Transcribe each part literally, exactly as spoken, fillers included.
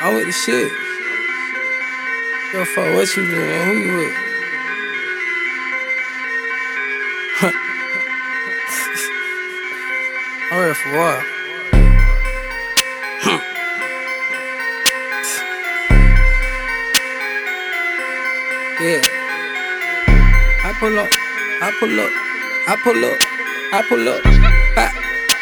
I'm with the shit. Yo, fuck, what you doing? Who you with? I'm ready for what? Yeah. I pull up, I pull up, I pull up, I pull up, I,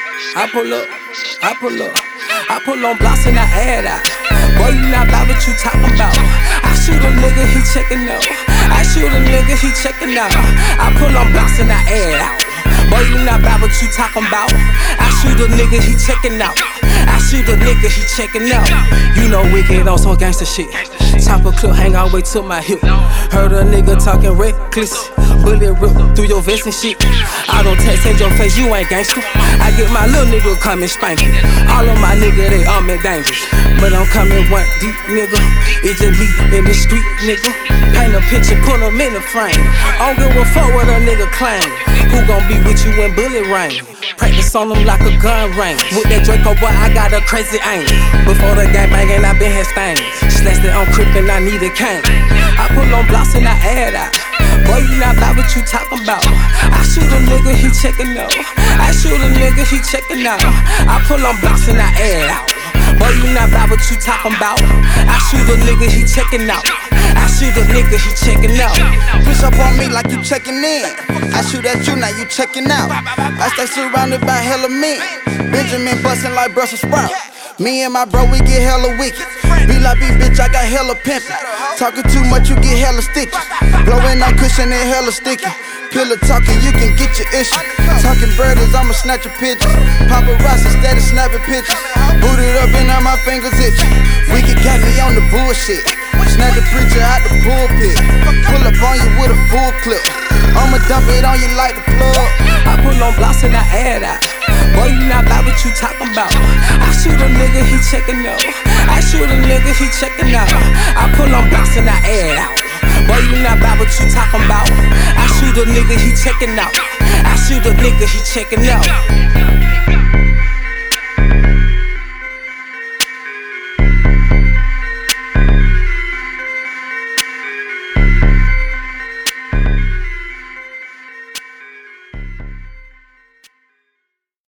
I pull up, I pull up, I pull on blocks and I add out. Boy, you not about what you talking about. I shoot a nigga, he checking out. I shoot a nigga, he checking out. I pull on blocks and I add out. Boy, you not about what you talking about. I shoot a nigga, he checking out. I shoot a nigga, he checking out. You know we get on some gangsta shit. Top a clip, hang all the way to my hip. Heard a nigga talking reckless. Bullet rip through your vest and shit. I don't text in your face, you ain't gangsta. I get my little nigga coming spanking. All of my nigga, they all in dangerous. But I'm coming one deep, nigga. It's just me in the street, nigga. Paint a picture, put him in the frame. I don't give a fuck what a nigga claim. Who gon' be with you when bullet rain? Practice on them like a gun range. With that Draco boy, I got a crazy aim. Before the gang bangin', I been had stains. Slashed it on crippin', I need a cane. I pull on blocks and I add out. Boy, you not about what you talking about. I shoot a nigga, he checking out. I shoot a nigga, he checking out. I pull on blocks and I add out. Boy, you not about what you talking about. I shoot a nigga, he checking out. I shoot a nigga, he checking out. Push up on me like you checking in. I shoot at you, now you checking out. I stay surrounded by hella men. Benjamin bustin' like Brussels sprout. Me and my bro, we get hella wicked. Be like me, bitch, I got hella pimpin'. Talking too much, you get hella sticky. Blowing on cushion and hella sticky. Pillow talking, you can get your issue. Talking birders, I'ma snatch your pictures. Paparazzi steady snapping pictures. Booted up and now my fingers itch. We can got me on the bullshit. Snap the preacher out the pulpit. Pull up on you with a full clip. I'ma dump it on you like the plug. I pull on blocks and I add out. Boy, you not about what you talking about. I shoot a nigga, he checking out. I shoot a nigga, he checking out. I pull on blocks and I add out. Boy, you not about what you talking about. I shoot a nigga, he checking out. I shoot a nigga, he checking out.